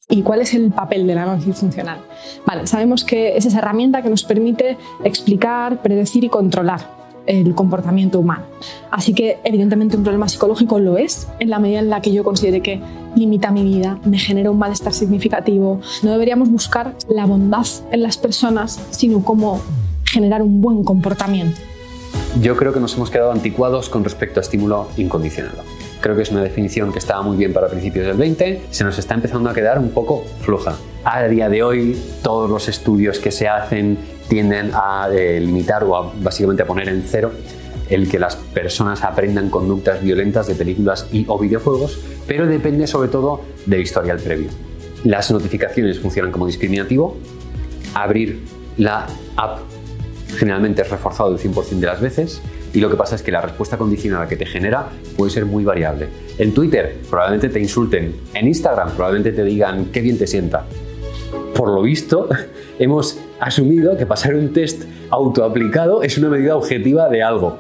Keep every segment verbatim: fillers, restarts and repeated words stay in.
¿Y cuál es el papel del análisis funcional? Vale, sabemos que es esa herramienta que nos permite explicar, predecir y controlar el comportamiento humano. Así que, evidentemente, un problema psicológico lo es, en la medida en la que yo considere que limita mi vida, me genera un malestar significativo. No deberíamos buscar la bondad en las personas, sino cómo generar un buen comportamiento. Yo creo que nos hemos quedado anticuados con respecto a estímulo incondicionado. Creo que es una definición que estaba muy bien para principios del veinte, se nos está empezando a quedar un poco floja. A día de hoy, todos los estudios que se hacen tienden a eh, limitar o a, básicamente a poner en cero el que las personas aprendan conductas violentas de películas y o videojuegos, pero depende sobre todo del historial previo. Las notificaciones funcionan como discriminativo, abrir la app generalmente es reforzado el cien por cien de las veces, y lo que pasa es que la respuesta condicionada que te genera puede ser muy variable. En Twitter probablemente te insulten, en Instagram probablemente te digan qué bien te sienta. Por lo visto, hemos asumido que pasar un test autoaplicado es una medida objetiva de algo.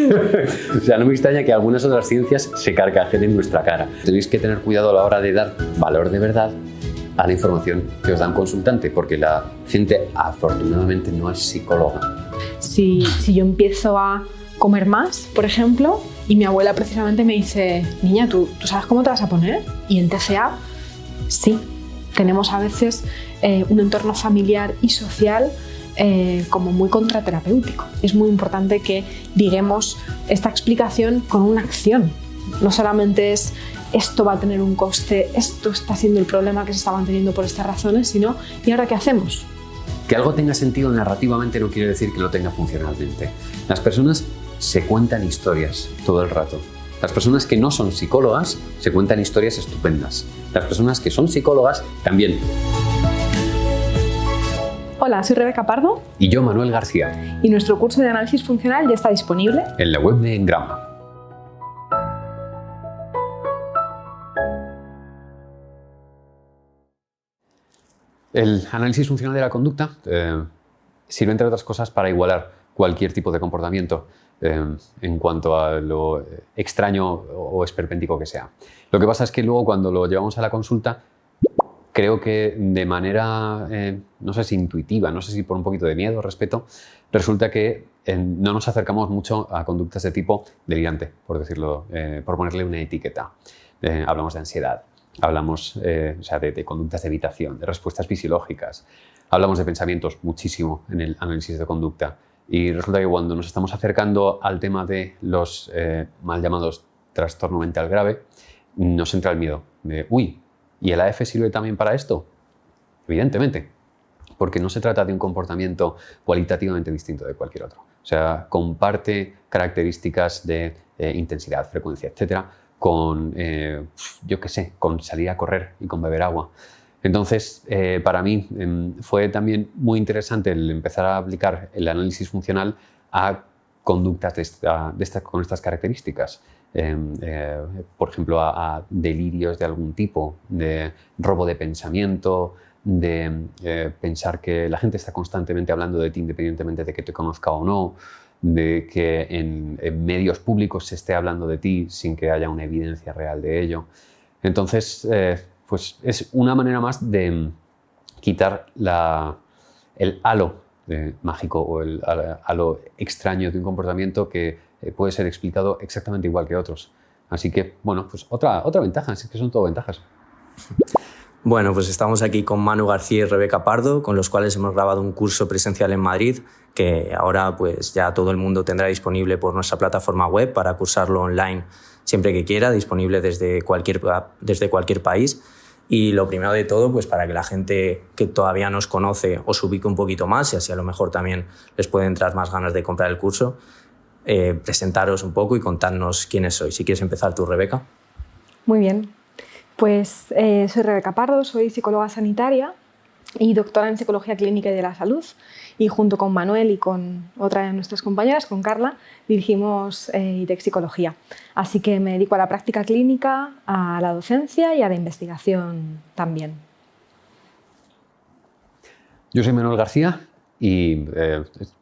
O sea, no me extraña que algunas otras ciencias se carcajen en nuestra cara. Tenéis que tener cuidado a la hora de dar valor de verdad a la información que os da un consultante, porque la gente afortunadamente no es psicóloga. Si, si yo empiezo a comer más, por ejemplo, y mi abuela precisamente me dice, niña, ¿tú, ¿tú sabes cómo te vas a poner? Y en T C A, sí, tenemos a veces eh, un entorno familiar y social eh, como muy contraterapéutico. Es muy importante que digamos esta explicación con una acción. No solamente es esto va a tener un coste, esto está siendo el problema que se está manteniendo por estas razones, sino ¿y ahora qué hacemos? Que algo tenga sentido narrativamente no quiere decir que lo tenga funcionalmente. Las personas se cuentan historias todo el rato. Las personas que no son psicólogas se cuentan historias estupendas. Las personas que son psicólogas también. Hola, soy Rebeca Pardo. Y yo, Manuel García. Y nuestro curso de análisis funcional ya está disponible en la web de Engrama. El análisis funcional de la conducta eh, sirve, entre otras cosas, para igualar cualquier tipo de comportamiento eh, en cuanto a lo extraño o esperpéntico que sea. Lo que pasa es que luego, cuando lo llevamos a la consulta, creo que de manera, eh, no sé si intuitiva, no sé si por un poquito de miedo o respeto, resulta que eh, no nos acercamos mucho a conductas de tipo delirante, por decirlo, eh, por ponerle una etiqueta. Eh, hablamos de ansiedad. Hablamos eh, o sea, de, de conductas de evitación, de respuestas fisiológicas. Hablamos de pensamientos muchísimo en el análisis de conducta. Y resulta que cuando nos estamos acercando al tema de los eh, mal llamados trastorno mental grave, nos entra el miedo de, uy, ¿y el A F sirve también para esto? Evidentemente, porque no se trata de un comportamiento cualitativamente distinto de cualquier otro. O sea, comparte características de eh, intensidad, frecuencia, etcétera, con, eh, yo qué sé, con salir a correr y con beber agua. Entonces, eh, para mí eh, fue también muy interesante el empezar a aplicar el análisis funcional a conductas de esta, de esta, con estas características. Eh, eh, por ejemplo, a, a delirios de algún tipo, de robo de pensamiento, de eh, pensar que la gente está constantemente hablando de ti independientemente de que te conozca o no, de que en, en medios públicos se esté hablando de ti sin que haya una evidencia real de ello. Entonces, eh, pues es una manera más de quitar la, el halo eh, mágico o el halo extraño de un comportamiento que eh, puede ser explicado exactamente igual que otros. Así que, bueno, pues otra, otra ventaja, es que son todo ventajas. Bueno, pues estamos aquí con Manu García y Rebeca Pardo, con los cuales hemos grabado un curso presencial en Madrid, que ahora pues ya todo el mundo tendrá disponible por nuestra plataforma web para cursarlo online siempre que quiera, disponible desde cualquier, desde cualquier país. Y lo primero de todo, pues para que la gente que todavía nos conoce os ubique un poquito más y así a lo mejor también les puede entrar más ganas de comprar el curso, eh, presentaros un poco y contarnos quiénes sois. Si quieres empezar tú, Rebeca. Muy bien. Pues eh, soy Rebeca Pardo, soy psicóloga sanitaria y doctora en Psicología Clínica y de la Salud, y junto con Manuel y con otra de nuestras compañeras, con Carla, dirigimos eh, I T E C Psicología. Así que me dedico a la práctica clínica, a la docencia y a la investigación también. Yo soy Manuel García y eh,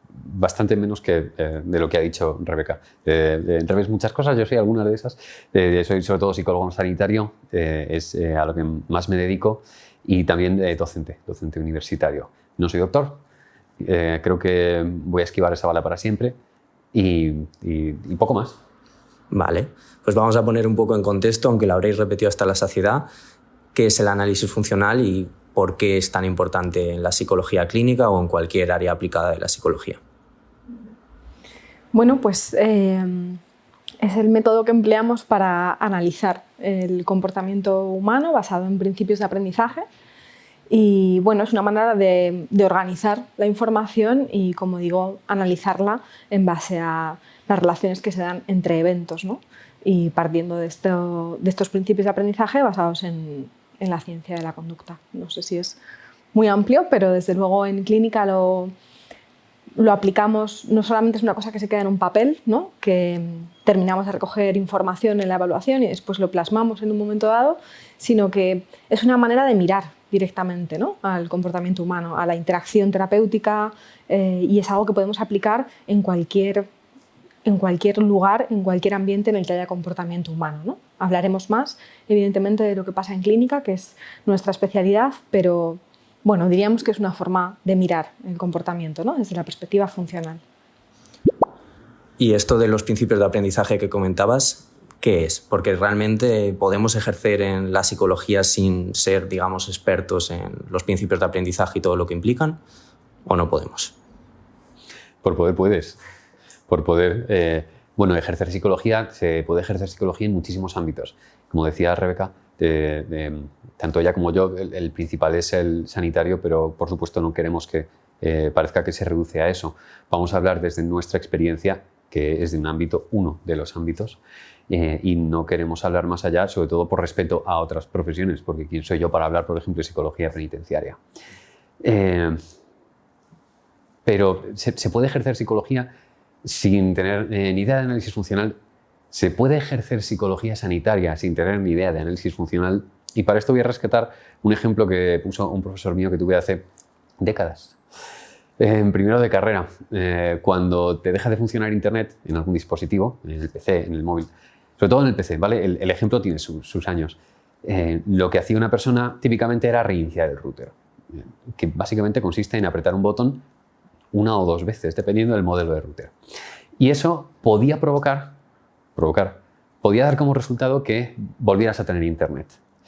bastante menos que eh, de lo que ha dicho Rebeca. Eh, de, entre muchas cosas, yo soy algunas de esas. Eh, soy sobre todo psicólogo sanitario, eh, es eh, a lo que más me dedico, y también eh, docente, docente universitario. No soy doctor, eh, creo que voy a esquivar esa bala para siempre y, y, y poco más. Vale, pues vamos a poner un poco en contexto, aunque lo habréis repetido hasta la saciedad, qué es el análisis funcional y por qué es tan importante en la psicología clínica o en cualquier área aplicada de la psicología. Bueno, pues eh, es el método que empleamos para analizar el comportamiento humano basado en principios de aprendizaje y bueno, es una manera de, de organizar la información y, como digo, analizarla en base a las relaciones que se dan entre eventos, ¿no? Y partiendo de, esto, de estos principios de aprendizaje basados en, en la ciencia de la conducta. No sé si es muy amplio, pero desde luego en clínica lo... lo aplicamos, no solamente es una cosa que se queda en un papel, ¿no? Que terminamos de recoger información en la evaluación y después lo plasmamos en un momento dado, sino que es una manera de mirar directamente, ¿no? Al comportamiento humano, a la interacción terapéutica, eh, y es algo que podemos aplicar en cualquier, en cualquier lugar, en cualquier ambiente en el que haya comportamiento humano, ¿no? Hablaremos más, evidentemente, de lo que pasa en clínica, que es nuestra especialidad, pero bueno, diríamos que es una forma de mirar el comportamiento, ¿no? Desde la perspectiva funcional. Y esto de los principios de aprendizaje que comentabas, ¿qué es? Porque realmente podemos ejercer en la psicología sin ser, digamos, expertos en los principios de aprendizaje y todo lo que implican, ¿o no podemos? Por poder puedes. Por poder, eh, bueno, ejercer psicología, se puede ejercer psicología en muchísimos ámbitos. Como decía Rebeca, De, de, tanto ella como yo, el, el principal es el sanitario, pero por supuesto no queremos que eh, parezca que se reduce a eso. Vamos a hablar desde nuestra experiencia, que es de un ámbito, uno de los ámbitos, eh, y no queremos hablar más allá, sobre todo por respeto a otras profesiones, porque ¿quién soy yo para hablar, por ejemplo, de psicología penitenciaria? Eh, pero ¿se, se puede ejercer psicología sin tener eh, ni idea de análisis funcional? Se puede ejercer psicología sanitaria sin tener ni idea de análisis funcional, y para esto voy a rescatar un ejemplo que puso un profesor mío que tuve hace décadas. En primero de carrera, eh, cuando te deja de funcionar Internet en algún dispositivo, en el P C, en el móvil, sobre todo en el P C, ¿vale? El, el ejemplo tiene su, sus años. Eh, lo que hacía una persona típicamente era reiniciar el router, eh, que básicamente consiste en apretar un botón una o dos veces, dependiendo del modelo de router. Y eso podía provocar provocar, podía dar como resultado que volvieras a tener Internet.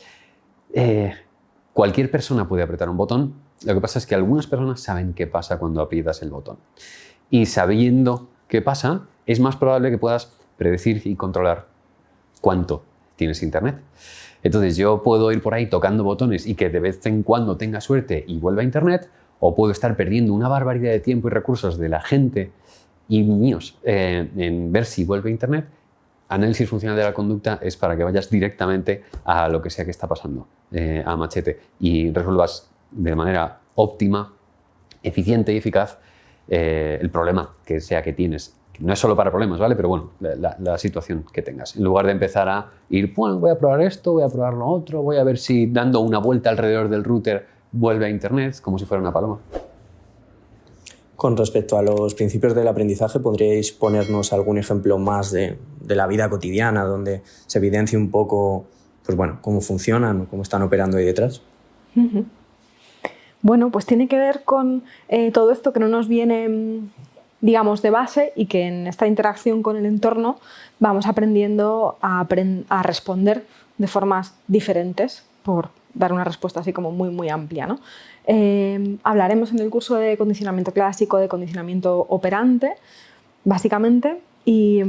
Eh, cualquier persona puede apretar un botón, lo que pasa es que algunas personas saben qué pasa cuando aprietas el botón. Y sabiendo qué pasa, es más probable que puedas predecir y controlar cuánto tienes Internet. Entonces yo puedo ir por ahí tocando botones y que de vez en cuando tenga suerte y vuelva a Internet, o puedo estar perdiendo una barbaridad de tiempo y recursos de la gente y míos eh, en ver si vuelve a Internet. Análisis funcional de la conducta es para que vayas directamente a lo que sea que está pasando, eh, a machete, y resuelvas de manera óptima, eficiente y eficaz eh, el problema que sea que tienes. No es solo para problemas, ¿vale? Pero bueno, la, la situación que tengas. En lugar de empezar a ir, bueno, voy a probar esto, voy a probar lo otro, voy a ver si dando una vuelta alrededor del router vuelve a Internet, como si fuera una paloma. Con respecto a los principios del aprendizaje, ¿podríais ponernos algún ejemplo más de, de la vida cotidiana donde se evidencie un poco, pues bueno, cómo funcionan, cómo están operando ahí detrás? Uh-huh. Bueno, pues tiene que ver con eh, todo esto que no nos viene, digamos, de base, y que en esta interacción con el entorno vamos aprendiendo a, aprend- a responder de formas diferentes, por dar una respuesta así como muy, muy amplia, ¿no? Eh, hablaremos en el curso de condicionamiento clásico, de condicionamiento operante, básicamente, y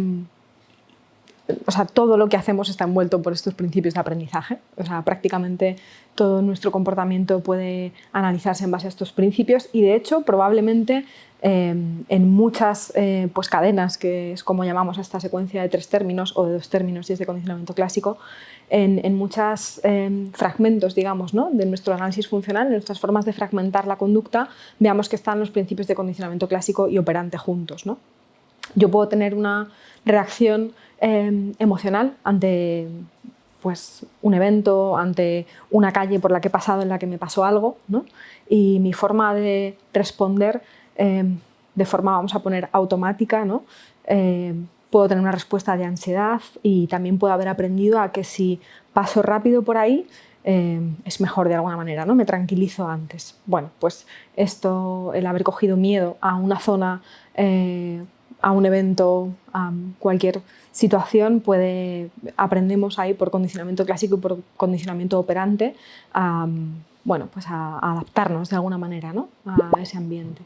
o sea, todo lo que hacemos está envuelto por estos principios de aprendizaje. O sea, prácticamente todo nuestro comportamiento puede analizarse en base a estos principios, y de hecho probablemente eh, en muchas eh, pues, cadenas, que es como llamamos a esta secuencia de tres términos o de dos términos si es de condicionamiento clásico, en, en muchos eh, fragmentos, digamos, ¿no? de nuestro análisis funcional, en nuestras formas de fragmentar la conducta, veamos que están los principios de condicionamiento clásico y operante juntos, ¿no? Yo puedo tener una reacción eh, emocional ante pues, un evento, ante una calle por la que he pasado en la que me pasó algo, ¿no? Y mi forma de responder eh, de forma, vamos a poner, automática, ¿no? Eh, puedo tener una respuesta de ansiedad y también puedo haber aprendido a que si paso rápido por ahí eh, es mejor de alguna manera, ¿no? Me tranquilizo antes. Bueno, pues esto, el haber cogido miedo a una zona, eh, a un evento, a cualquier situación, puede, aprendemos ahí por condicionamiento clásico y por condicionamiento operante a, bueno, pues a, a adaptarnos de alguna manera, ¿no? A ese ambiente.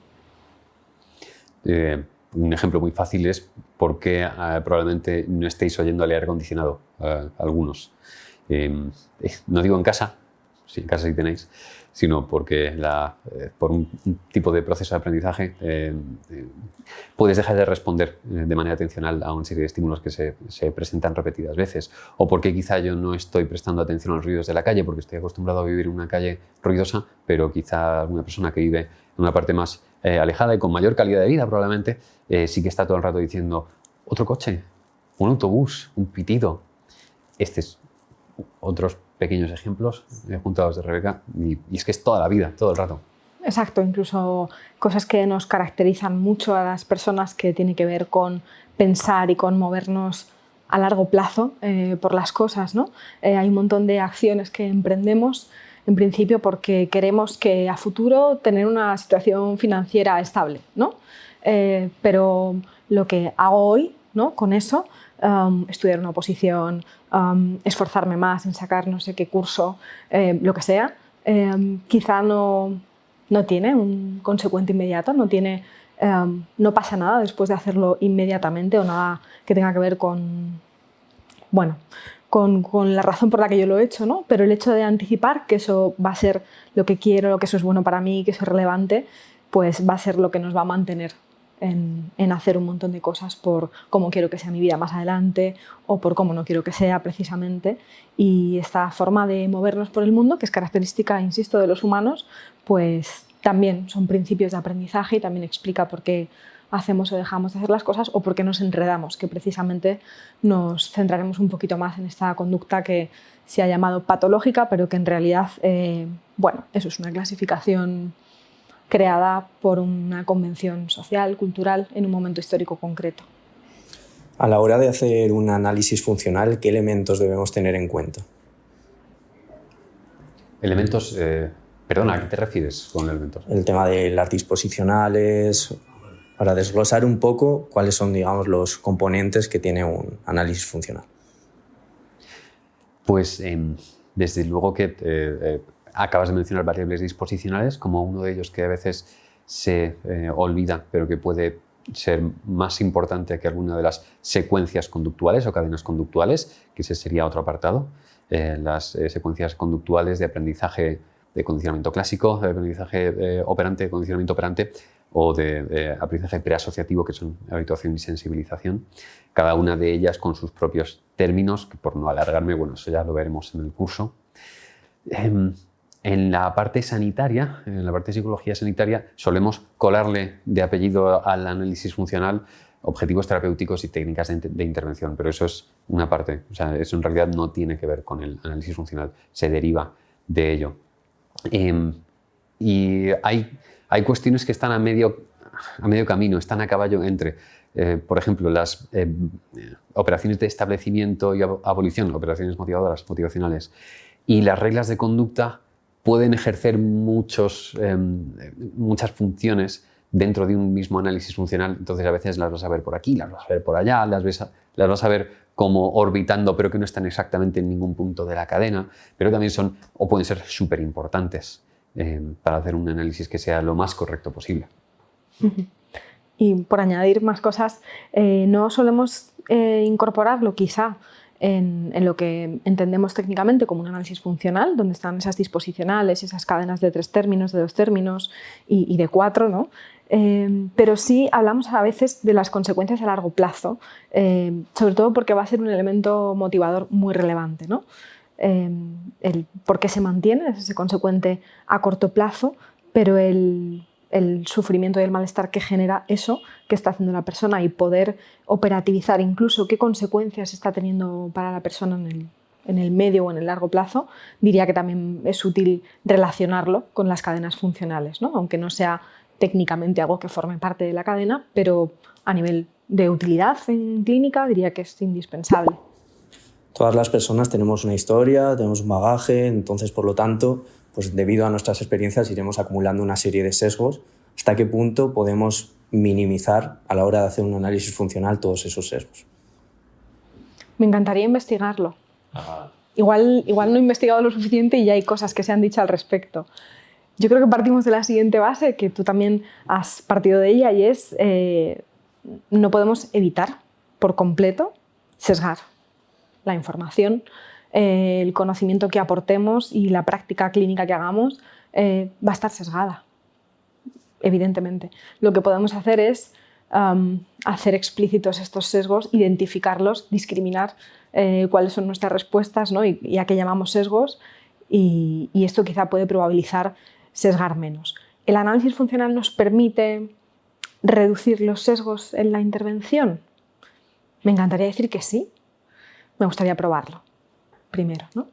Eh, un ejemplo muy fácil es por qué eh, probablemente no estéis oyendo el aire acondicionado, eh, algunos. Eh, no digo en casa, sí, en casa sí tenéis, sino porque la, eh, por un, un tipo de proceso de aprendizaje eh, eh, puedes dejar de responder eh, de manera atencional a una serie de estímulos que se, se presentan repetidas veces, o porque quizá yo no estoy prestando atención a los ruidos de la calle porque estoy acostumbrado a vivir en una calle ruidosa, pero quizá alguna persona que vive en una parte más eh, alejada y con mayor calidad de vida probablemente eh, sí que está todo el rato diciendo otro coche, un autobús, un pitido. Este es otros pequeños ejemplos eh, junto a los de Rebeca, y, y es que es toda la vida, todo el rato. Exacto, incluso cosas que nos caracterizan mucho a las personas, que tiene que ver con pensar y con movernos a largo plazo eh, por las cosas, ¿no? Eh, hay un montón de acciones que emprendemos en principio porque queremos que a futuro tener una situación financiera estable, ¿no? Eh, pero lo que hago hoy, ¿no? Con eso, um, estudiar una oposición, um, esforzarme más en sacar no sé qué curso, eh, lo que sea, eh, quizá no, no tiene un consecuente inmediato, no, tiene, um, no pasa nada después de hacerlo inmediatamente o nada que tenga que ver con, bueno, con, con la razón por la que yo lo he hecho, ¿no? Pero el hecho de anticipar que eso va a ser lo que quiero, que eso es bueno para mí, que eso es relevante, pues va a ser lo que nos va a mantener En, en hacer un montón de cosas por cómo quiero que sea mi vida más adelante o por cómo no quiero que sea precisamente. Y esta forma de movernos por el mundo, que es característica, insisto, de los humanos, pues también son principios de aprendizaje y también explica por qué hacemos o dejamos de hacer las cosas o por qué nos enredamos, que precisamente nos centraremos un poquito más en esta conducta que se ha llamado patológica, pero que en realidad, eh, bueno, eso es una clasificación creada por una convención social, cultural, en un momento histórico concreto. A la hora de hacer un análisis funcional, ¿qué elementos debemos tener en cuenta? Elementos... Eh, perdona, ¿a qué te refieres con elementos? El tema de las disposicionales, para desglosar un poco cuáles son, digamos, los componentes que tiene un análisis funcional. Pues eh, desde luego que... Eh, eh, acabas de mencionar variables disposicionales como uno de ellos que a veces se eh, olvida, pero que puede ser más importante que alguna de las secuencias conductuales o cadenas conductuales, que ese sería otro apartado. Eh, las eh, secuencias conductuales de aprendizaje de condicionamiento clásico, de aprendizaje eh, operante, de condicionamiento operante o de, de aprendizaje preasociativo, que son habituación y sensibilización. Cada una de ellas con sus propios términos, que por no alargarme, bueno, eso ya lo veremos en el curso. Eh, En la parte sanitaria, en la parte de psicología sanitaria, solemos colarle de apellido al análisis funcional objetivos terapéuticos y técnicas de, de intervención, pero eso es una parte, o sea, eso en realidad no tiene que ver con el análisis funcional, se deriva de ello. Eh, y hay, hay cuestiones que están a medio, a medio camino, están a caballo entre, eh, por ejemplo, las eh, operaciones de establecimiento y abolición, operaciones motivadoras, motivacionales, y las reglas de conducta pueden ejercer muchos, eh, muchas funciones dentro de un mismo análisis funcional. Entonces a veces las vas a ver por aquí, las vas a ver por allá, las, ves a, las vas a ver como orbitando, pero que no están exactamente en ningún punto de la cadena, pero también son o pueden ser súper importantes eh, para hacer un análisis que sea lo más correcto posible. Uh-huh. Y por añadir más cosas, eh, no solemos eh, incorporarlo quizá En, en lo que entendemos técnicamente como un análisis funcional, donde están esas disposicionales, esas cadenas de tres términos, de dos términos y, y de cuatro, ¿no? Eh, pero sí hablamos a veces de las consecuencias a largo plazo, eh, sobre todo porque va a ser un elemento motivador muy relevante, ¿no? Eh, el por qué se mantiene es ese consecuente a corto plazo, pero el el sufrimiento y el malestar que genera eso que está haciendo la persona y poder operativizar incluso qué consecuencias está teniendo para la persona en el, en el medio o en el largo plazo, diría que también es útil relacionarlo con las cadenas funcionales, ¿no? Aunque no sea técnicamente algo que forme parte de la cadena, pero a nivel de utilidad en clínica diría que es indispensable. Todas las personas tenemos una historia, tenemos un bagaje, entonces, por lo tanto, pues debido a nuestras experiencias iremos acumulando una serie de sesgos. ¿Hasta qué punto podemos minimizar a la hora de hacer un análisis funcional todos esos sesgos? Me encantaría investigarlo. Igual, igual no he investigado lo suficiente y ya hay cosas que se han dicho al respecto. Yo creo que partimos de la siguiente base, que tú también has partido de ella, y es eh, no podemos evitar por completo sesgar la información, eh, el conocimiento que aportemos y la práctica clínica que hagamos eh, va a estar sesgada, evidentemente. Lo que podemos hacer es um, hacer explícitos estos sesgos, identificarlos, discriminar eh, cuáles son nuestras respuestas, ¿no? y, y a qué llamamos sesgos, y, y esto quizá puede probabilizar sesgar menos. ¿El análisis funcional nos permite reducir los sesgos en la intervención? Me encantaría decir que sí. Me gustaría probarlo primero, ¿no?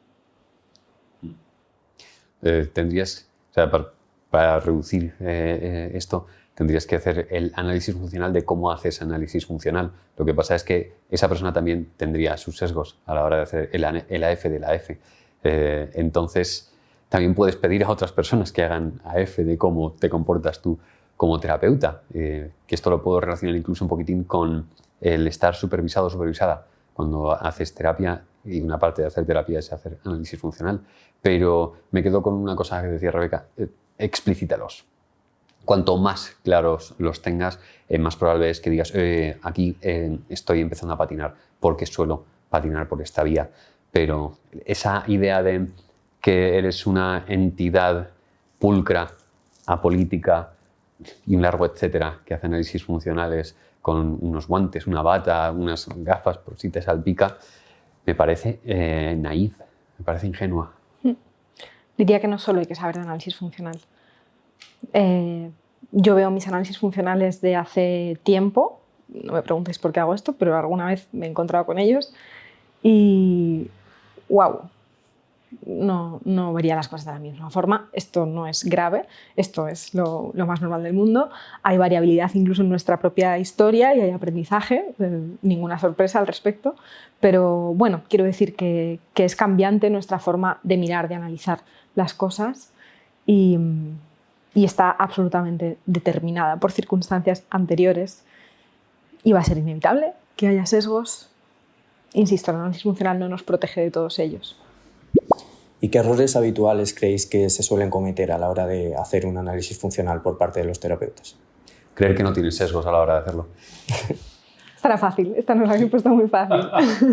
Eh, tendrías, o sea, para, para reducir eh, eh, esto, tendrías que hacer el análisis funcional de cómo haces análisis funcional. Lo que pasa es que esa persona también tendría sus sesgos a la hora de hacer el, el A F de la A F. Eh, entonces, también puedes pedir a otras personas que hagan A F de cómo te comportas tú como terapeuta, eh, que esto lo puedo relacionar incluso un poquitín con el estar supervisado o supervisada cuando haces terapia, y una parte de hacer terapia es hacer análisis funcional. Pero me quedo con una cosa que decía Rebeca, eh, explícitalos. Cuanto más claros los tengas, eh, más probable es que digas, eh, aquí eh, estoy empezando a patinar porque suelo patinar por esta vía. Pero esa idea de que eres una entidad pulcra, apolítica y un largo etcétera, que hace análisis funcionales con unos guantes, una bata, unas gafas por si te salpica, me parece eh, naif, me parece ingenua. Diría que no solo hay que saber de análisis funcional. Eh, yo veo mis análisis funcionales de hace tiempo, no me preguntéis por qué hago esto, pero alguna vez me he encontrado con ellos y wow, no, no vería las cosas de la misma forma. Esto no es grave, esto es lo, lo más normal del mundo. Hay variabilidad incluso en nuestra propia historia y hay aprendizaje, eh, ninguna sorpresa al respecto, pero bueno, quiero decir que, que es cambiante nuestra forma de mirar, de analizar las cosas y, y está absolutamente determinada por circunstancias anteriores y va a ser inevitable que haya sesgos. Insisto, el análisis funcional no nos protege de todos ellos. ¿Y qué errores habituales creéis que se suelen cometer a la hora de hacer un análisis funcional por parte de los terapeutas? Creer que no tienes sesgos a la hora de hacerlo. Esta era fácil, esta nos la habéis puesto muy fácil.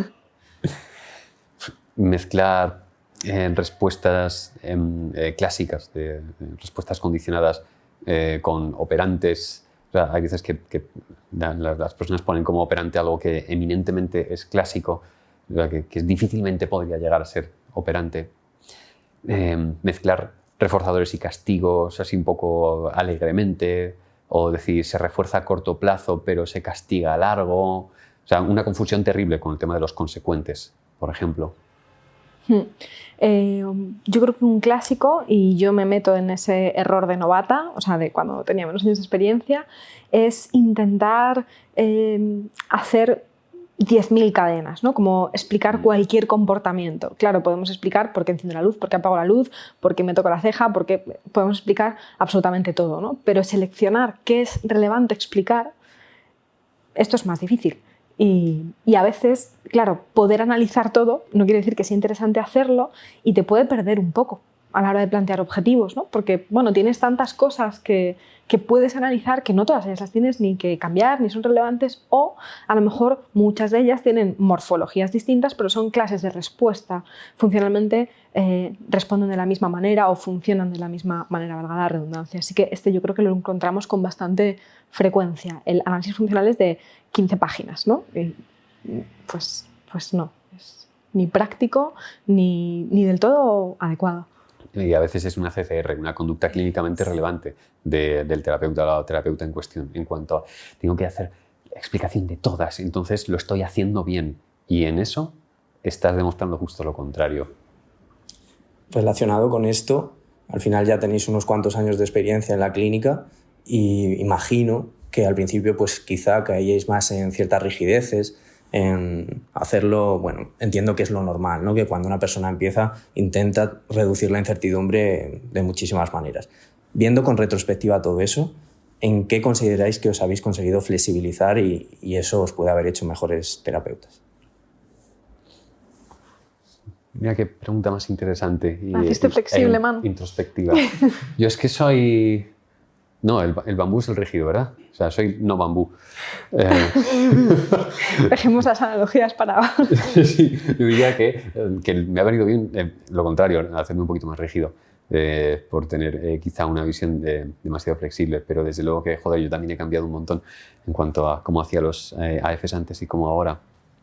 Mezclar eh, respuestas eh, clásicas, de, de respuestas condicionadas eh, con operantes. O sea, hay veces que, que las, las personas ponen como operante algo que eminentemente es clásico, o sea, que, que difícilmente podría llegar a ser operante. Eh, mezclar reforzadores y castigos así un poco alegremente, o decir se refuerza a corto plazo pero se castiga a largo. O sea, una confusión terrible con el tema de los consecuentes, por ejemplo. Hmm. Eh, yo creo que un clásico, y yo me meto en ese error de novata, o sea, de cuando tenía menos años de experiencia, es intentar eh, hacer diez mil cadenas, ¿no? Como explicar cualquier comportamiento. Claro, podemos explicar por qué enciendo la luz, por qué apago la luz, por qué me toco la ceja, por qué... podemos explicar absolutamente todo, ¿no? Pero seleccionar qué es relevante explicar, esto es más difícil. Y, y a veces, claro, poder analizar todo no quiere decir que sea interesante hacerlo y te puede perder un poco a la hora de plantear objetivos, ¿no? Porque, bueno, tienes tantas cosas que, que puedes analizar que no todas ellas las tienes ni que cambiar, ni son relevantes, o a lo mejor muchas de ellas tienen morfologías distintas, pero son clases de respuesta. Funcionalmente eh, responden de la misma manera o funcionan de la misma manera, valga la redundancia. Así que este yo creo que lo encontramos con bastante frecuencia. El análisis funcional es de quince páginas, ¿no? Y, pues, pues no, es ni práctico ni, ni del todo adecuado. Y a veces es una C C R, una conducta clínicamente relevante de, del terapeuta o la terapeuta en cuestión, en cuanto a tengo que hacer explicación de todas, entonces lo estoy haciendo bien. Y en eso estás demostrando justo lo contrario. Relacionado con esto, al final ya tenéis unos cuantos años de experiencia en la clínica. Y imagino que al principio pues quizá caíais más en ciertas rigideces, en hacerlo, bueno, entiendo que es lo normal, ¿no? Que cuando una persona empieza intenta reducir la incertidumbre de muchísimas maneras. Viendo con retrospectiva todo eso, ¿en qué consideráis que os habéis conseguido flexibilizar y, y eso os puede haber hecho mejores terapeutas? Mira qué pregunta más interesante. Y, Naciste flexible, Manu. Introspectiva. Yo es que soy... No, el, el bambú es el rígido, ¿verdad? O sea, soy no bambú. Eh... Dejemos las analogías para... Sí, yo diría que, que me ha venido bien eh, lo contrario, hacerme un poquito más rígido, eh, por tener eh, quizá una visión de, demasiado flexible, pero desde luego que, joder, yo también he cambiado un montón en cuanto a cómo hacía los eh, A Fs antes y cómo ahora.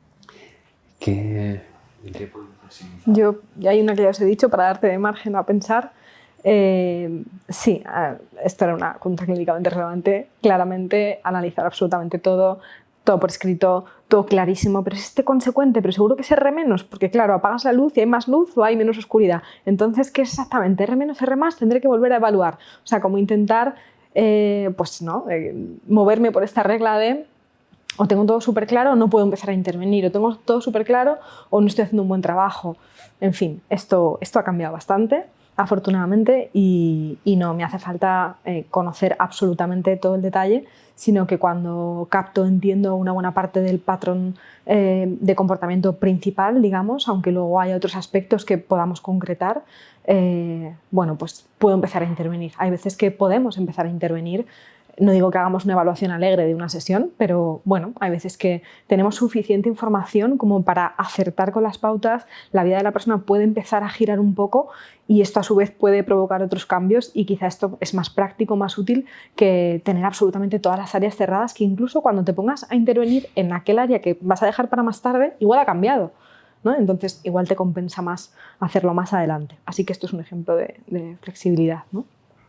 ¿Qué, ¿Qué puedo decir? Yo, ya hay una que ya os he dicho para darte de margen a pensar. Eh, sí, esto era una conducta clínicamente relevante, claramente analizar absolutamente todo, todo por escrito, todo clarísimo, pero es este consecuente, pero seguro que es R menos, porque claro, apagas la luz y hay más luz o hay menos oscuridad. Entonces, ¿qué es exactamente? R menos, R más, tendré que volver a evaluar. O sea, como intentar, eh, pues no, eh, moverme por esta regla de o tengo todo súper claro o no puedo empezar a intervenir, o tengo todo súper claro o no estoy haciendo un buen trabajo. En fin, esto, esto ha cambiado bastante, afortunadamente, y, y no me hace falta eh, conocer absolutamente todo el detalle, sino que cuando capto, entiendo una buena parte del patrón eh, de comportamiento principal, digamos, aunque luego haya otros aspectos que podamos concretar, eh, bueno, pues puedo empezar a intervenir. Hay veces que podemos empezar a intervenir. No digo que hagamos una evaluación alegre de una sesión, pero bueno, hay veces que tenemos suficiente información como para acertar con las pautas, la vida de la persona puede empezar a girar un poco y esto a su vez puede provocar otros cambios y quizá esto es más práctico, más útil que tener absolutamente todas las áreas cerradas, que incluso cuando te pongas a intervenir en aquel área que vas a dejar para más tarde, igual ha cambiado, ¿no? Entonces igual te compensa más hacerlo más adelante. Así que esto es un ejemplo de, de flexibilidad, ¿no?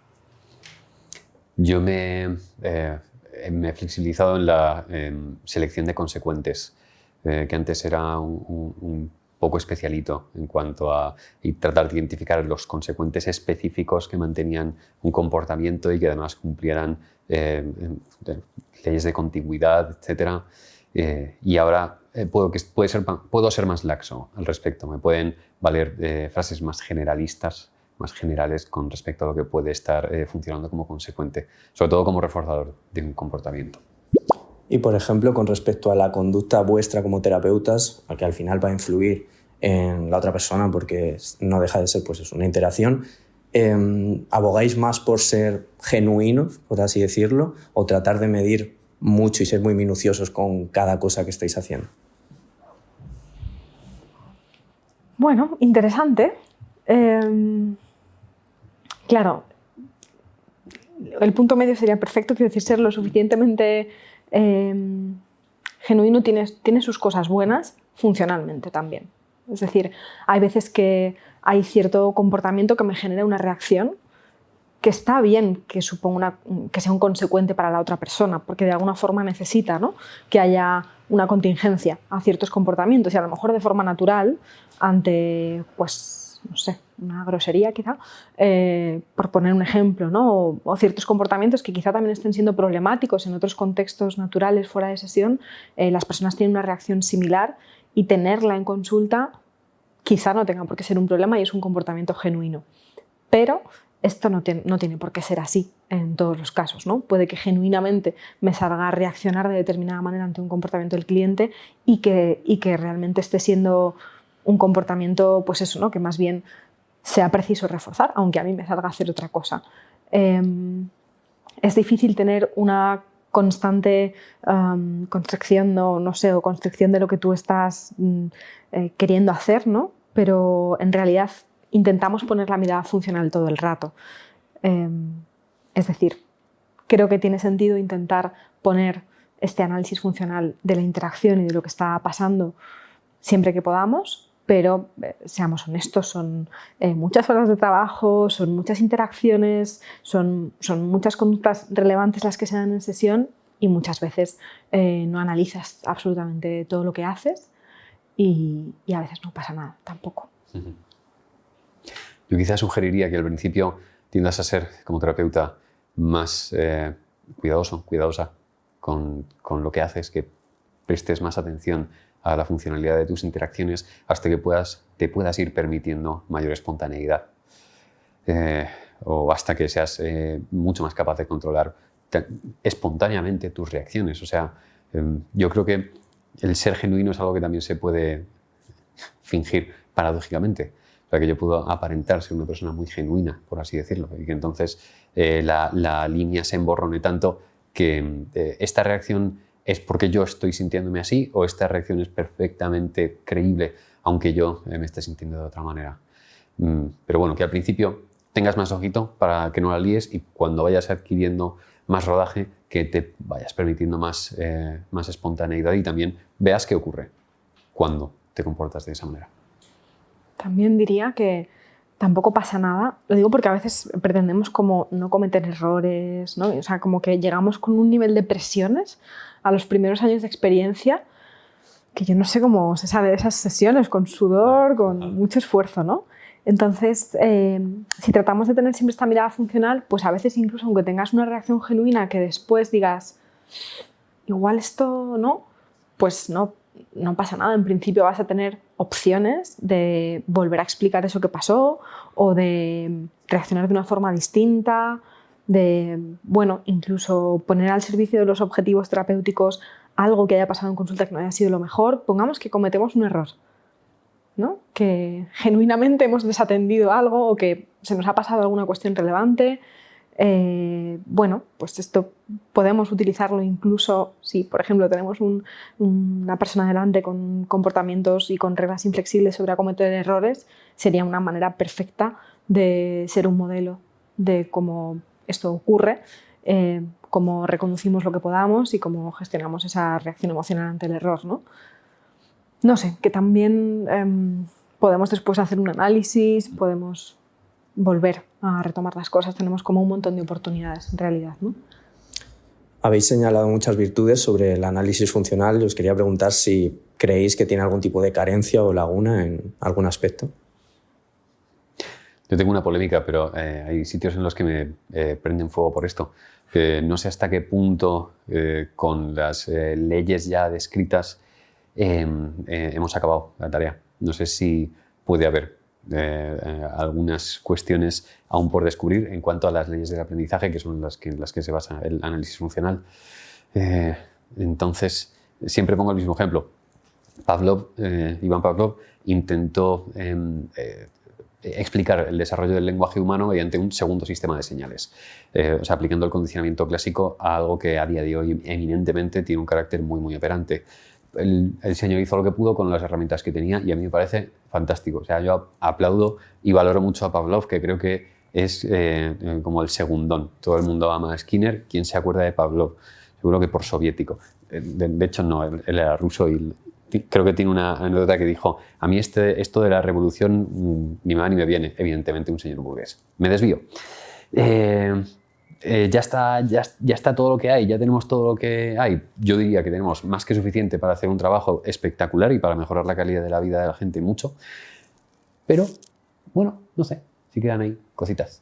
Yo me, eh, me he flexibilizado en la eh, selección de consecuentes, eh, que antes era un, un, un poco especialito en cuanto a y tratar de identificar los consecuentes específicos que mantenían un comportamiento y que además cumplieran eh, leyes de contigüidad, etcétera. Eh, y ahora eh, puedo, que puede ser, puedo ser más laxo al respecto. Me pueden valer eh, frases más generalistas, más generales con respecto a lo que puede estar eh, funcionando como consecuente, sobre todo como reforzador de un comportamiento. Y, por ejemplo, con respecto a la conducta vuestra como terapeutas, que al final va a influir en la otra persona porque no deja de ser pues, es una interacción, eh, ¿abogáis más por ser genuinos, por así decirlo, o tratar de medir mucho y ser muy minuciosos con cada cosa que estáis haciendo? Bueno, interesante. Eh... Claro, el punto medio sería perfecto, quiero decir, ser lo suficientemente eh, genuino tiene, tiene sus cosas buenas funcionalmente también. Es decir, hay veces que hay cierto comportamiento que me genera una reacción que está bien que, suponga una, que sea un consecuente para la otra persona, porque de alguna forma necesita, ¿no?, que haya una contingencia a ciertos comportamientos y a lo mejor de forma natural ante, pues, no sé, una grosería quizá, eh, por poner un ejemplo, ¿no? O, o ciertos comportamientos que quizá también estén siendo problemáticos en otros contextos naturales fuera de sesión, eh, las personas tienen una reacción similar y tenerla en consulta quizá no tenga por qué ser un problema y es un comportamiento genuino. Pero esto no tiene, no tiene por qué ser así en todos los casos, ¿no? Puede que genuinamente me salga a reaccionar de determinada manera ante un comportamiento del cliente y que, y que realmente esté siendo un comportamiento, pues eso, ¿no?, que más bien sea preciso reforzar, aunque a mí me salga a hacer otra cosa. Eh, es difícil tener una constante um, construcción, no, no sé, o construcción de lo que tú estás mm, eh, queriendo hacer, ¿no? Pero en realidad intentamos poner la mirada funcional todo el rato. Eh, es decir, creo que tiene sentido intentar poner este análisis funcional de la interacción y de lo que está pasando siempre que podamos, pero eh, seamos honestos, son eh, muchas horas de trabajo, son muchas interacciones, son, son muchas conductas relevantes las que se dan en sesión y muchas veces eh, no analizas absolutamente todo lo que haces y, y a veces no pasa nada tampoco. Yo quizás sugeriría que al principio tiendas a ser, como terapeuta, más eh, cuidadoso, cuidadosa con, con lo que haces, que prestes más atención a la funcionalidad de tus interacciones hasta que puedas, te puedas ir permitiendo mayor espontaneidad. Eh, o hasta que seas eh, mucho más capaz de controlar te, espontáneamente tus reacciones. O sea, eh, yo creo que el ser genuino es algo que también se puede fingir paradójicamente. O sea, que yo puedo aparentar ser una persona muy genuina, por así decirlo, y que entonces eh, la, la línea se emborrone tanto que eh, esta reacción es porque yo estoy sintiéndome así o esta reacción es perfectamente creíble, aunque yo eh, me esté sintiendo de otra manera. Mm, pero bueno, que al principio tengas más ojito para que no la líes y cuando vayas adquiriendo más rodaje, que te vayas permitiendo más, eh, más espontaneidad y también veas qué ocurre cuando te comportas de esa manera. También diría que tampoco pasa nada. Lo digo porque a veces pretendemos como no cometer errores, ¿no? O sea, como que llegamos con un nivel de presiones a los primeros años de experiencia que yo no sé cómo se sale de esas sesiones, con sudor, con mucho esfuerzo, ¿no? Entonces, eh, si tratamos de tener siempre esta mirada funcional, pues a veces incluso aunque tengas una reacción genuina que después digas, igual esto no, pues no, no pasa nada. En principio vas a tener opciones de volver a explicar eso que pasó o de reaccionar de una forma distinta, de, bueno, incluso poner al servicio de los objetivos terapéuticos algo que haya pasado en consulta que no haya sido lo mejor. Pongamos que cometemos un error, ¿no? Que genuinamente hemos desatendido algo o que se nos ha pasado alguna cuestión relevante. Eh, bueno, pues esto podemos utilizarlo incluso si, por ejemplo, tenemos un, una persona delante con comportamientos y con reglas inflexibles sobre acometer errores, sería una manera perfecta de ser un modelo de cómo esto ocurre, eh, cómo reconducimos lo que podamos y cómo gestionamos esa reacción emocional ante el error, ¿no? No sé, que también eh, podemos después hacer un análisis, podemos volver a retomar las cosas, tenemos como un montón de oportunidades en realidad, ¿no? Habéis señalado muchas virtudes sobre el análisis funcional. Os quería preguntar si creéis que tiene algún tipo de carencia o laguna en algún aspecto. Yo tengo una polémica, pero eh, hay sitios en los que me eh, prenden fuego por esto. Que no sé hasta qué punto eh, con las eh, leyes ya descritas eh, eh, hemos acabado la tarea. No sé si puede haber eh, eh, algunas cuestiones aún por descubrir en cuanto a las leyes del aprendizaje, que son las que, las que se basa el análisis funcional. Eh, entonces, siempre pongo el mismo ejemplo. Pavlov, eh, Iván Pavlov intentó eh, eh, explicar el desarrollo del lenguaje humano mediante un segundo sistema de señales, eh, o sea, aplicando el condicionamiento clásico a algo que a día de hoy eminentemente tiene un carácter muy, muy operante. El, el señor hizo lo que pudo con las herramientas que tenía y a mí me parece fantástico. O sea, yo aplaudo y valoro mucho a Pavlov, que creo que es eh, como el segundón. Todo el mundo ama a Skinner. ¿Quién se acuerda de Pavlov? Seguro que por soviético. De, de hecho, no, él, él era ruso y creo que tiene una anécdota que dijo: a mí este, esto de la revolución mmm, ni me va ni me viene. Evidentemente un señor burgués. Me desvío. Eh, eh, ya, está, ya, ya está todo lo que hay, ya tenemos todo lo que hay. Yo diría que tenemos más que suficiente para hacer un trabajo espectacular y para mejorar la calidad de la vida de la gente mucho. Pero, bueno, no sé, sí quedan ahí cositas.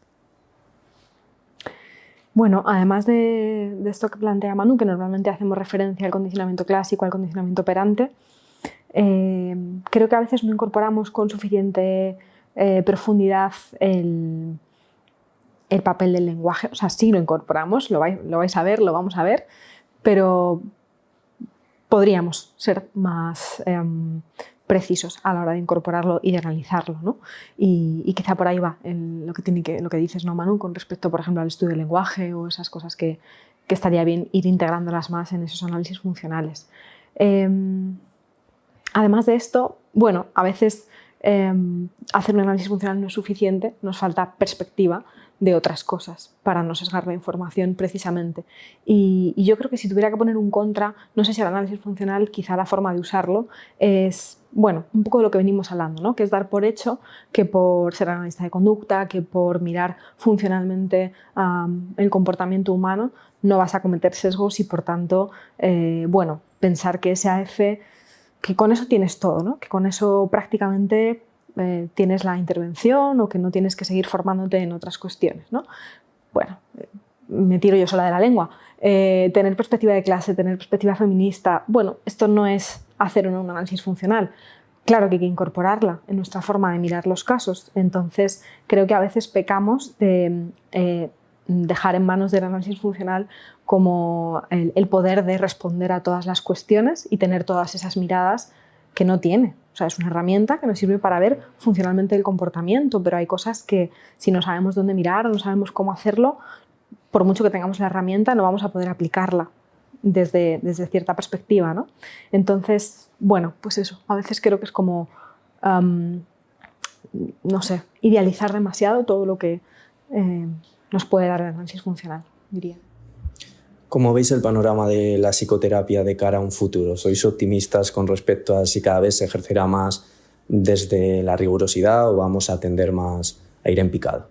Bueno, además de, de esto que plantea Manu, que normalmente hacemos referencia al condicionamiento clásico, al condicionamiento operante, eh, creo que a veces no incorporamos con suficiente eh, profundidad el, el papel del lenguaje. O sea, sí lo incorporamos, lo vais, lo vais a ver, lo vamos a ver, pero podríamos ser más eh, precisos a la hora de incorporarlo y de analizarlo, ¿no? Y, y quizá por ahí va el, lo, que tiene que, lo que dices, ¿no, Manu? Con respecto, por ejemplo, al estudio del lenguaje o esas cosas que, que estaría bien ir integrándolas más en esos análisis funcionales. Eh, además de esto, bueno, a veces eh, hacer un análisis funcional no es suficiente, nos falta perspectiva de otras cosas para no sesgar la información precisamente. Y, y yo creo que si tuviera que poner un contra, no sé si el análisis funcional, quizá la forma de usarlo es, bueno, un poco de lo que venimos hablando, ¿no? Que es dar por hecho que por ser analista de conducta, que por mirar funcionalmente um, el comportamiento humano, no vas a cometer sesgos y por tanto, eh, bueno, pensar que ese A F, que con eso tienes todo, ¿no? Que con eso prácticamente Eh, tienes la intervención o que no tienes que seguir formándote en otras cuestiones, ¿no? Bueno, eh, me tiro yo sola de la lengua. Eh, tener perspectiva de clase, tener perspectiva feminista, bueno, esto no es hacer un, un análisis funcional. Claro que hay que incorporarla en nuestra forma de mirar los casos. Entonces, creo que a veces pecamos de eh, dejar en manos del análisis funcional como el, el poder de responder a todas las cuestiones y tener todas esas miradas que no tiene. O sea, es una herramienta que nos sirve para ver funcionalmente el comportamiento, pero hay cosas que si no sabemos dónde mirar o no sabemos cómo hacerlo, por mucho que tengamos la herramienta, no vamos a poder aplicarla desde, desde cierta perspectiva, ¿no? Entonces, bueno, pues eso, a veces creo que es como, um, no sé, idealizar demasiado todo lo que eh, nos puede dar el análisis funcional, diría. ¿Cómo veis el panorama de la psicoterapia de cara a un futuro? ¿Sois optimistas con respecto a si cada vez se ejercerá más desde la rigurosidad o vamos a tender más a ir en picado?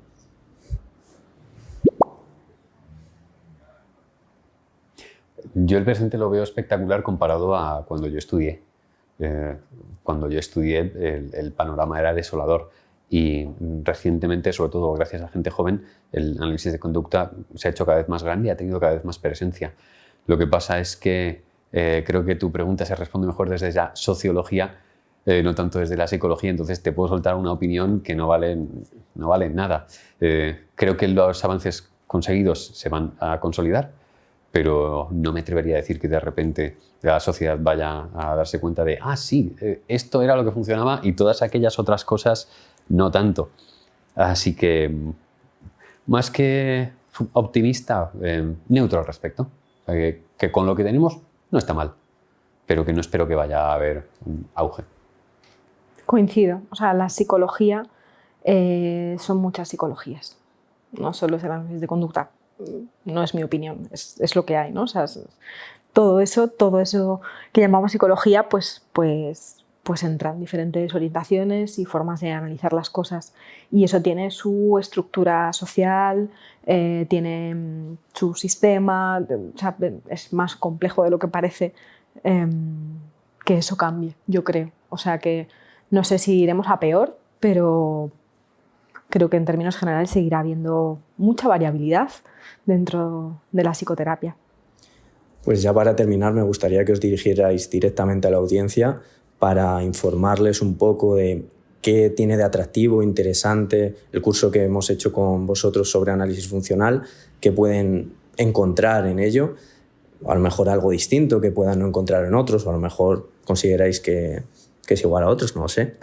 Yo el presente lo veo espectacular comparado a cuando yo estudié. Eh, cuando yo estudié el, el panorama era desolador y recientemente, sobre todo gracias a gente joven, el análisis de conducta se ha hecho cada vez más grande y ha tenido cada vez más presencia. Lo que pasa es que eh, creo que tu pregunta se responde mejor desde la sociología, eh, no tanto desde la psicología, entonces te puedo soltar una opinión que no vale, no vale nada. Eh, creo que los avances conseguidos se van a consolidar, pero no me atrevería a decir que de repente la sociedad vaya a darse cuenta de ah, sí, esto era lo que funcionaba y todas aquellas otras cosas no tanto. Así que, más que optimista, eh, neutro al respecto. O sea, que, que con lo que tenemos no está mal, pero que no espero que vaya a haber un auge. Coincido. O sea, la psicología eh, son muchas psicologías. No solo es el análisis de conducta. No es mi opinión, es, es lo que hay, ¿no? O sea, es, todo eso, todo eso que llamamos psicología, pues, pues, pues entra en diferentes orientaciones y formas de analizar las cosas. Y eso tiene su estructura social, eh, tiene su sistema, o sea, es más complejo de lo que parece eh, que eso cambie, yo creo. O sea que no sé si iremos a peor, pero creo que en términos generales seguirá habiendo mucha variabilidad dentro de la psicoterapia. Pues ya para terminar me gustaría que os dirigierais directamente a la audiencia para informarles un poco de qué tiene de atractivo, interesante el curso que hemos hecho con vosotros sobre análisis funcional, qué pueden encontrar en ello, a lo mejor algo distinto que puedan no encontrar en otros, o a lo mejor consideráis que, que es igual a otros, no lo sé.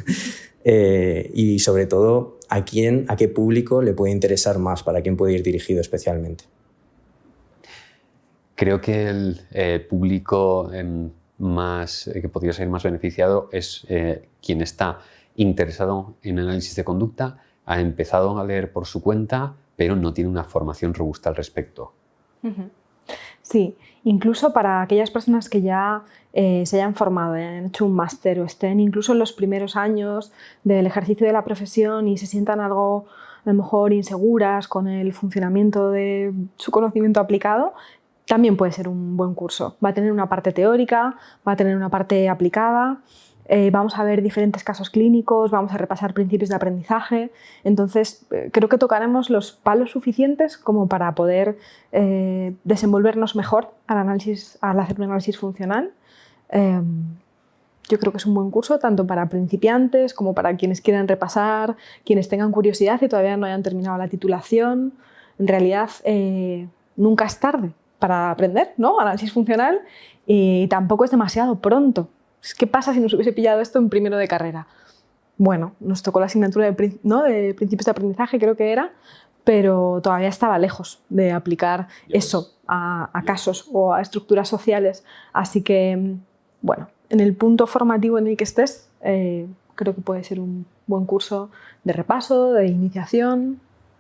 eh, y sobre todo, ¿a quién, a qué público le puede interesar más? ¿Para quién puede ir dirigido especialmente? Creo que el eh, público eh, más, eh, que podría ser más beneficiado es eh, quien está interesado en análisis de conducta, ha empezado a leer por su cuenta, pero no tiene una formación robusta al respecto. Uh-huh. Sí, incluso para aquellas personas que ya eh, se hayan formado, hayan hecho un máster o estén incluso en los primeros años del ejercicio de la profesión y se sientan algo a lo mejor inseguras con el funcionamiento de su conocimiento aplicado, también puede ser un buen curso. Va a tener una parte teórica, va a tener una parte aplicada, eh, vamos a ver diferentes casos clínicos, vamos a repasar principios de aprendizaje. Entonces, eh, creo que tocaremos los palos suficientes como para poder eh, desenvolvernos mejor al, análisis, al hacer un análisis funcional. Eh, yo creo que es un buen curso tanto para principiantes como para quienes quieran repasar, quienes tengan curiosidad y todavía no hayan terminado la titulación. En realidad, eh, nunca es tarde para aprender, ¿no? Análisis funcional, y tampoco es demasiado pronto. ¿Qué pasa si nos hubiese pillado esto en primero de carrera? Bueno, nos tocó la asignatura de, ¿no? de principios de aprendizaje, creo que era, pero todavía estaba lejos de aplicar eso a, a casos o a estructuras sociales. Así que, bueno, en el punto formativo en el que estés, eh, creo que puede ser un buen curso de repaso, de iniciación.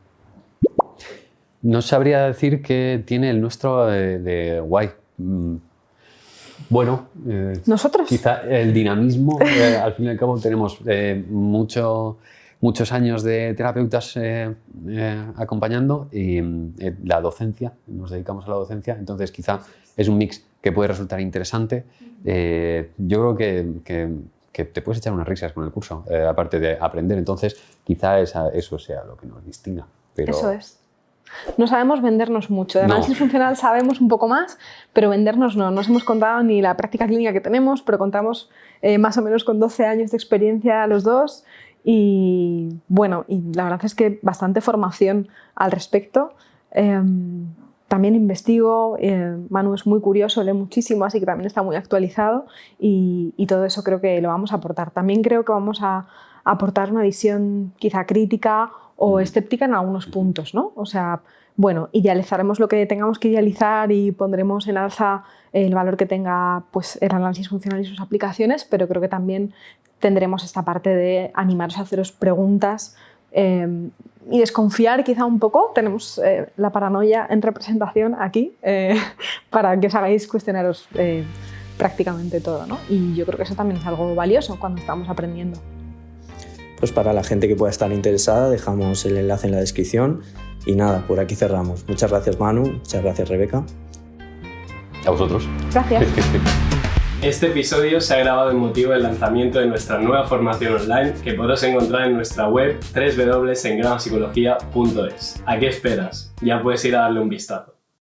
No sabría decir qué tiene el nuestro de, de guay. Bueno, eh, ¿nosotros? Quizá el dinamismo. Eh, al fin y al cabo tenemos eh, mucho, muchos años de terapeutas eh, eh, acompañando y eh, la docencia, nos dedicamos a la docencia, entonces quizá es un mix que puede resultar interesante. Eh, yo creo que, que, que te puedes echar unas risas con el curso, eh, aparte de aprender, entonces quizá esa, eso sea lo que nos distinga. Pero... Eso es. no sabemos vendernos mucho. De análisis no. funcional sabemos un poco más, pero vendernos no. No os hemos contado ni la práctica clínica que tenemos, pero contamos eh, más o menos con doce años de experiencia los dos y bueno, y la verdad es que bastante formación al respecto. Eh, también investigo, eh, Manu es muy curioso, lee muchísimo, así que también está muy actualizado y, y todo eso creo que lo vamos a aportar. También creo que vamos a aportar una visión quizá crítica o escéptica en algunos puntos, ¿no? O sea, bueno, idealizaremos lo que tengamos que idealizar y pondremos en alza el valor que tenga pues, el análisis funcional y sus aplicaciones, pero creo que también tendremos esta parte de animaros a haceros preguntas eh, y desconfiar quizá un poco. Tenemos eh, la paranoia en representación aquí eh, para que os hagáis cuestionaros eh, prácticamente todo, ¿no? Y yo creo que eso también es algo valioso cuando estamos aprendiendo. Pues para la gente que pueda estar interesada dejamos el enlace en la descripción y nada, por aquí cerramos. Muchas gracias Manu, muchas gracias Rebeca. A vosotros. Gracias. Este episodio se ha grabado en motivo del lanzamiento de nuestra nueva formación online que podrás encontrar en nuestra web doble u doble u doble u punto engramapsicología punto es. ¿A qué esperas? Ya puedes ir a darle un vistazo.